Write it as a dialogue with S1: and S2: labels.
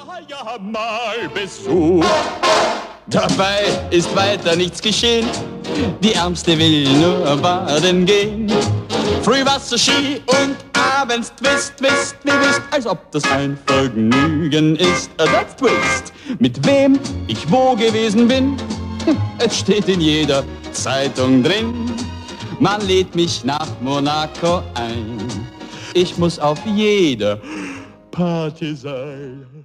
S1: ja mal Besuch. Dabei ist weiter nichts geschehen. Die Ärmste will nur baden gehen. Frühwasserski und abends Twist, Twist, wie wisst, als ob das ein Vergnügen ist. Das Twist, mit wem ich wo gewesen bin, es steht in jeder Zeitung drin. Man lädt mich nach Monaco ein. Ich muss auf jeder Party sein.